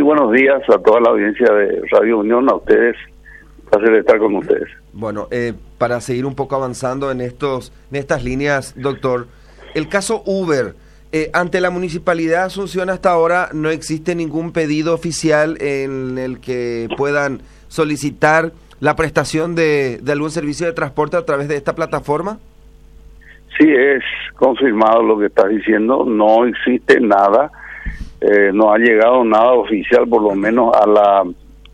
buenos días a toda la audiencia de Radio Unión, a ustedes. Un placer estar con ustedes. Bueno, para seguir un poco avanzando en estas líneas, doctor, el caso Uber, ante la Municipalidad de Asunción hasta ahora no existe ningún pedido oficial en el que puedan solicitar la prestación de algún servicio de transporte a través de esta plataforma. Sí, es confirmado lo que estás diciendo, no existe nada, no ha llegado nada oficial, por lo menos a la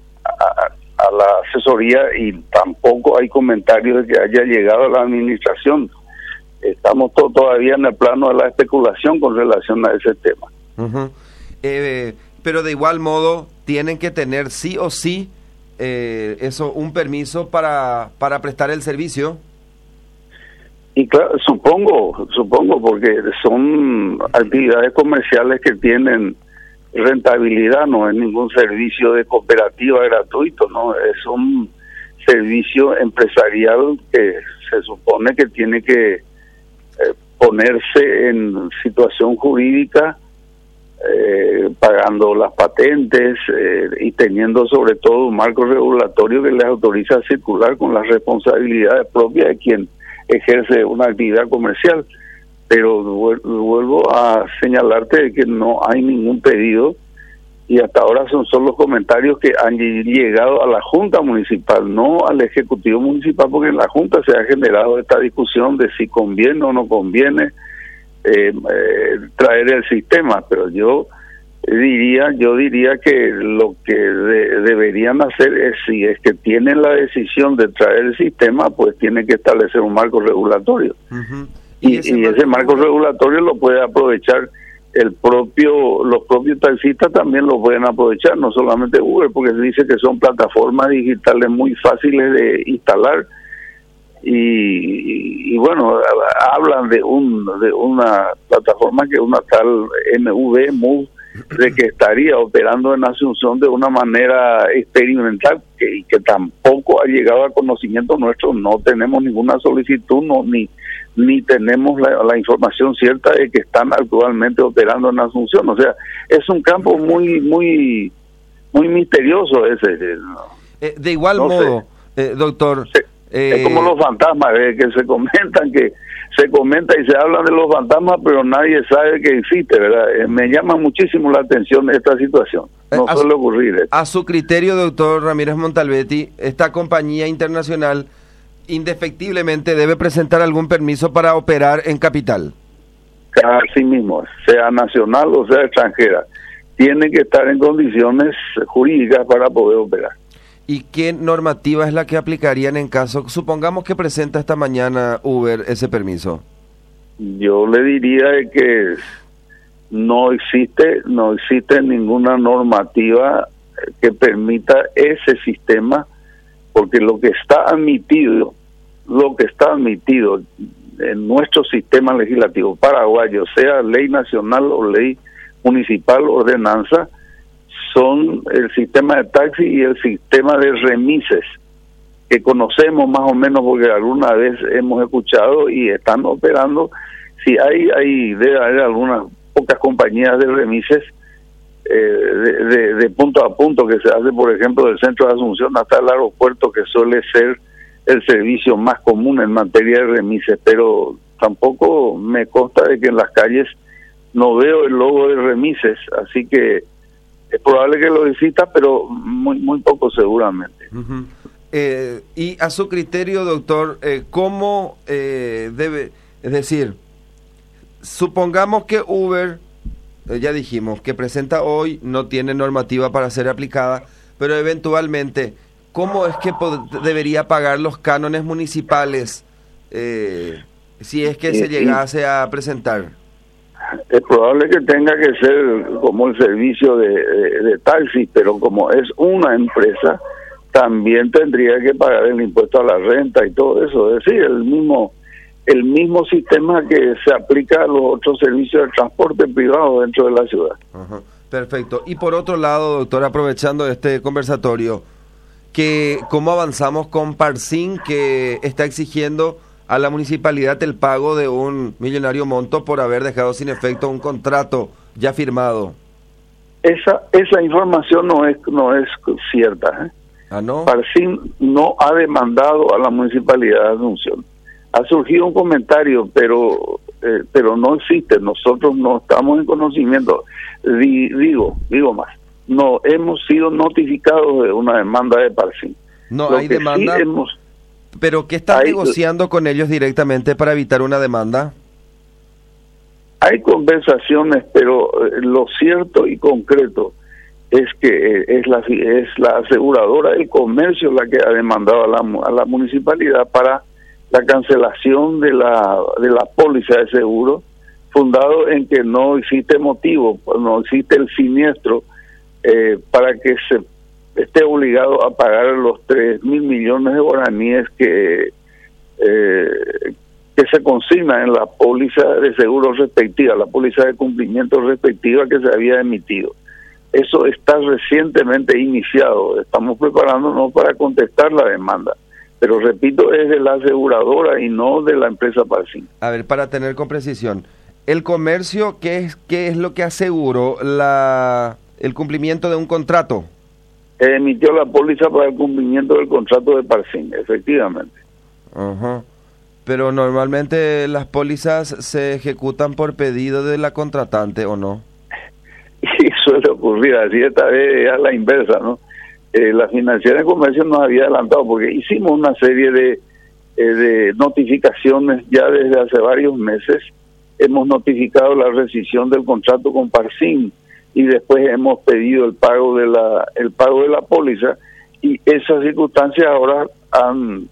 asesoría, y tampoco hay comentarios de que haya llegado a la administración. Estamos todavía en el plano de la especulación con relación a ese tema. Uh-huh. Pero de igual modo tienen que tener sí o sí un permiso para prestar el servicio. Y claro, supongo, porque son actividades comerciales que tienen rentabilidad, no es ningún servicio de cooperativa gratuito, no es un servicio empresarial que se supone que tiene que ponerse en situación jurídica, pagando las patentes y teniendo sobre todo un marco regulatorio que les autoriza a circular con las responsabilidades propias de quien ejerce una actividad comercial. Pero vuelvo a señalarte de que no hay ningún pedido, y hasta ahora son solo los comentarios que han llegado a la Junta Municipal, no al Ejecutivo Municipal, porque en la Junta se ha generado esta discusión de si conviene o no conviene traer el sistema. Pero yo diría que lo que deberían hacer es, si es que tienen la decisión de traer el sistema, pues tienen que establecer un marco regulatorio. Uh-huh. Y ese marco regulatorio lo puede aprovechar los propios taxistas, también lo pueden aprovechar, no solamente Uber, porque se dice que son plataformas digitales muy fáciles de instalar, y bueno, hablan de una plataforma que es una tal Move, de que estaría operando en Asunción de una manera experimental, que tampoco ha llegado a conocimiento nuestro. No tenemos ninguna solicitud, ni tenemos la información cierta de que están actualmente operando en Asunción. O sea, es un campo muy misterioso ese. De igual modo, doctor, es como los fantasmas, que se comenta y se hablan de los fantasmas, pero nadie sabe que existe, ¿verdad? Me llama muchísimo la atención esta situación. No suele ocurrir esto. A su criterio, doctor Ramírez Montalbetti, esta compañía internacional indefectiblemente debe presentar algún permiso para operar en capital. Así mismo, sea nacional o sea extranjera, tiene que estar en condiciones jurídicas para poder operar. ¿Y qué normativa es la que aplicarían en caso, supongamos que presenta esta mañana Uber ese permiso? Yo le diría que no existe ninguna normativa que permita ese sistema, porque lo que está admitido en nuestro sistema legislativo paraguayo, sea ley nacional o ley municipal, ordenanza, son el sistema de taxi y el sistema de remises, que conocemos más o menos porque alguna vez hemos escuchado y están operando. Si debe haber algunas pocas compañías de remises de punto a punto, que se hace, por ejemplo, del centro de Asunción hasta el aeropuerto, que suele ser el servicio más común en materia de remises, pero tampoco me consta de que en las calles no veo el logo de remises, así que es probable que lo exista, pero muy poco seguramente. Uh-huh. Y a su criterio, doctor, ¿cómo debe, es decir, supongamos que Uber, ya dijimos, que presenta hoy, no tiene normativa para ser aplicada, pero eventualmente, ¿cómo es que debería pagar los cánones municipales si es que se llegase a presentar? Es probable que tenga que ser como el servicio de taxi, pero como es una empresa, también tendría que pagar el impuesto a la renta y todo eso. Es decir, el mismo sistema que se aplica a los otros servicios de transporte privado dentro de la ciudad. Ajá, perfecto. Y por otro lado, doctor, aprovechando este conversatorio, ¿cómo avanzamos con Parsin, que está exigiendo a la municipalidad el pago de un millonario monto por haber dejado sin efecto un contrato ya firmado? esa información no es cierta, ¿eh? Ah, ¿no? Parsim no ha demandado a la Municipalidad de Asunción. Ha surgido un comentario, pero no existe. Nosotros no estamos en conocimiento. Digo más. No hemos sido notificados de una demanda de Parsim. No hay demanda. Sí ¿pero qué están negociando con ellos directamente para evitar una demanda? Hay conversaciones, pero lo cierto y concreto es que es la aseguradora del comercio la que ha demandado a la municipalidad para la cancelación de la póliza de seguro, fundado en que no existe motivo, no existe el siniestro para que se esté obligado a pagar los 3.000 millones de guaraníes que se consigna en la póliza de seguro respectiva, la póliza de cumplimiento respectiva que se había emitido. Eso está recientemente iniciado. Estamos preparándonos para contestar la demanda. Pero repito, es de la aseguradora y no de la empresa Parsim. A ver, para tener con precisión, el comercio, ¿qué es lo que aseguró el cumplimiento de un contrato? Emitió la póliza para el cumplimiento del contrato de Parsim, efectivamente. Ajá. Pero normalmente las pólizas se ejecutan por pedido de la contratante, ¿o no? Y suele ocurrir así, esta vez a la inversa, ¿no? La Financiera de Comercio nos había adelantado porque hicimos una serie de notificaciones ya desde hace varios meses. Hemos notificado la rescisión del contrato con Parsim y después hemos pedido el pago de la póliza, y esas circunstancias ahora han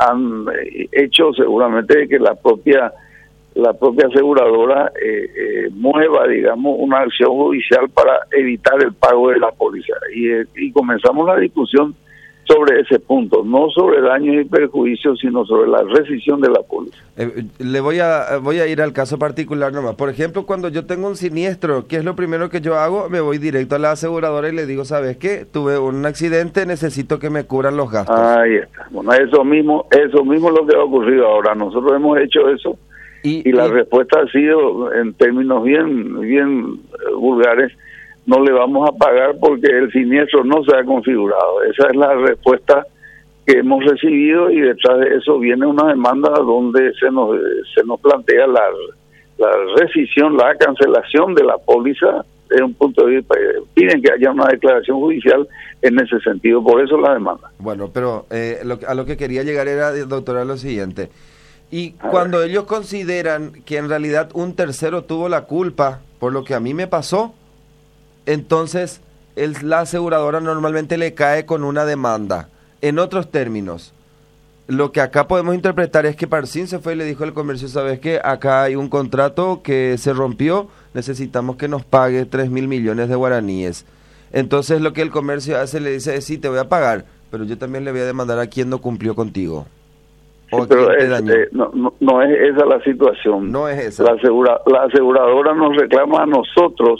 hecho seguramente que la propia aseguradora mueva, digamos, una acción judicial para evitar el pago de la póliza, y comenzamos la discusión sobre ese punto, no sobre daños y perjuicios, sino sobre la rescisión de la póliza. Le voy a ir al caso particular nomás. Por ejemplo, cuando yo tengo un siniestro, ¿qué es lo primero que yo hago? Me voy directo a la aseguradora y le digo, ¿sabes qué? Tuve un accidente, necesito que me cubran los gastos. Ahí está. Bueno, eso mismo es lo que ha ocurrido ahora. Nosotros hemos hecho eso y la respuesta ha sido, en términos bien vulgares, no le vamos a pagar porque el siniestro no se ha configurado. Esa es la respuesta que hemos recibido, y detrás de eso viene una demanda donde se nos plantea la rescisión, la cancelación de la póliza desde un punto de vista. Piden que haya una declaración judicial en ese sentido, por eso la demanda. Bueno, pero a lo que quería llegar era, doctora, lo siguiente. Y cuando ellos consideran que en realidad un tercero tuvo la culpa por lo que a mí me pasó, entonces la aseguradora normalmente le cae con una demanda. En otros términos, lo que acá podemos interpretar es que Parsim se fue y le dijo al comercio, ¿sabes qué? Acá hay un contrato que se rompió, necesitamos que nos pague 3.000 millones de guaraníes. Entonces lo que el comercio hace, le dice, sí, te voy a pagar, pero yo también le voy a demandar a quien no cumplió contigo. Sí, pero no es esa la situación. No es esa. La aseguradora nos reclama a nosotros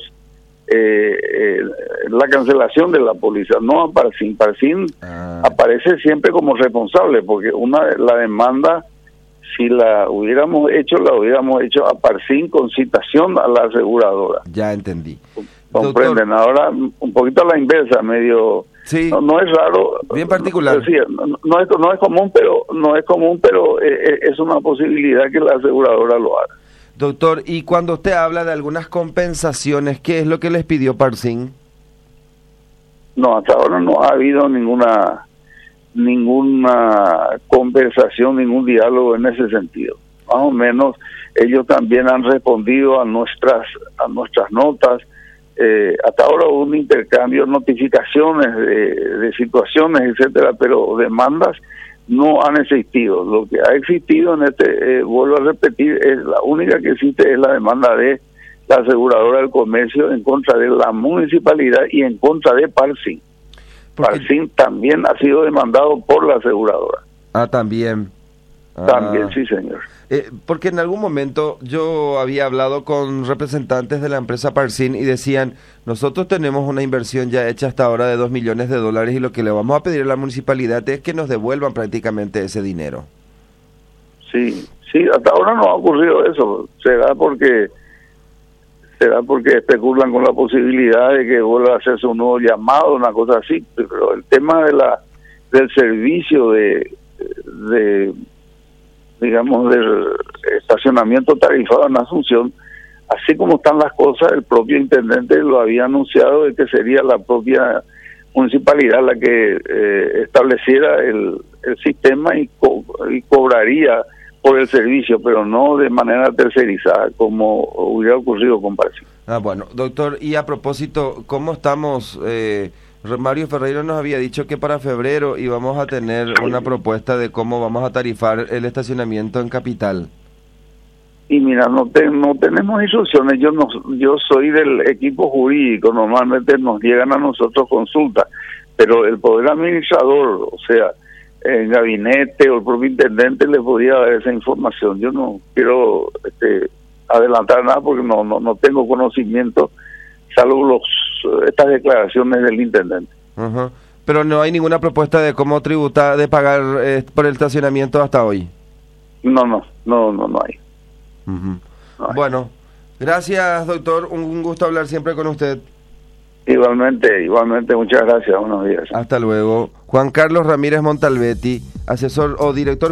la cancelación de la póliza, no a Parsim. Parsim aparece siempre como responsable, porque la demanda, si la hubiéramos hecho a Parsim con citación a la aseguradora. Ya entendí. Comprenden. Doctor, ahora un poquito a la inversa, medio. Sí. No es raro, bien particular. No es común, pero es una posibilidad que la aseguradora lo haga. Doctor, y cuando usted habla de algunas compensaciones, ¿qué es lo que les pidió Parsim? No, hasta ahora no ha habido ninguna conversación, ningún diálogo en ese sentido. Más o menos ellos también han respondido a nuestras notas. Hasta ahora hubo un intercambio, notificaciones de situaciones, etcétera, pero demandas no han existido. Lo que ha existido vuelvo a repetir, la única que existe es la demanda de la aseguradora del comercio en contra de la municipalidad y en contra de Parsim. Parsim también ha sido demandado por la aseguradora. También. También, sí, señor. Porque en algún momento yo había hablado con representantes de la empresa Parsim y decían, nosotros tenemos una inversión ya hecha hasta ahora de $2 millones y lo que le vamos a pedir a la municipalidad es que nos devuelvan prácticamente ese dinero. Sí, hasta ahora no ha ocurrido eso. Será porque será porque especulan con la posibilidad de que vuelva a hacerse un nuevo llamado, una cosa así, pero el tema del servicio de digamos, del estacionamiento tarifado en Asunción, así como están las cosas, el propio intendente lo había anunciado de que sería la propia municipalidad la que estableciera el sistema y cobraría por el servicio, pero no de manera tercerizada, como hubiera ocurrido con Parcí. Bueno, doctor, y a propósito, ¿cómo estamos? Mario Ferreiro nos había dicho que para febrero íbamos a tener una propuesta de cómo vamos a tarifar el estacionamiento en Capital. Y mira, no tenemos instrucciones. Yo soy del equipo jurídico, normalmente nos llegan a nosotros consultas, pero el poder administrador, o sea, el gabinete o el propio intendente le podría dar esa información. Yo no quiero adelantar nada porque no tengo conocimiento, salvo estas declaraciones del intendente. Uh-huh. Pero no hay ninguna propuesta de cómo tributar, de pagar por el estacionamiento hasta hoy. No hay. Uh-huh. Bueno, gracias, doctor, un gusto hablar siempre con usted. Igualmente, muchas gracias, buenos días. Hasta luego. Juan Carlos Ramírez Montalbetti, asesor o director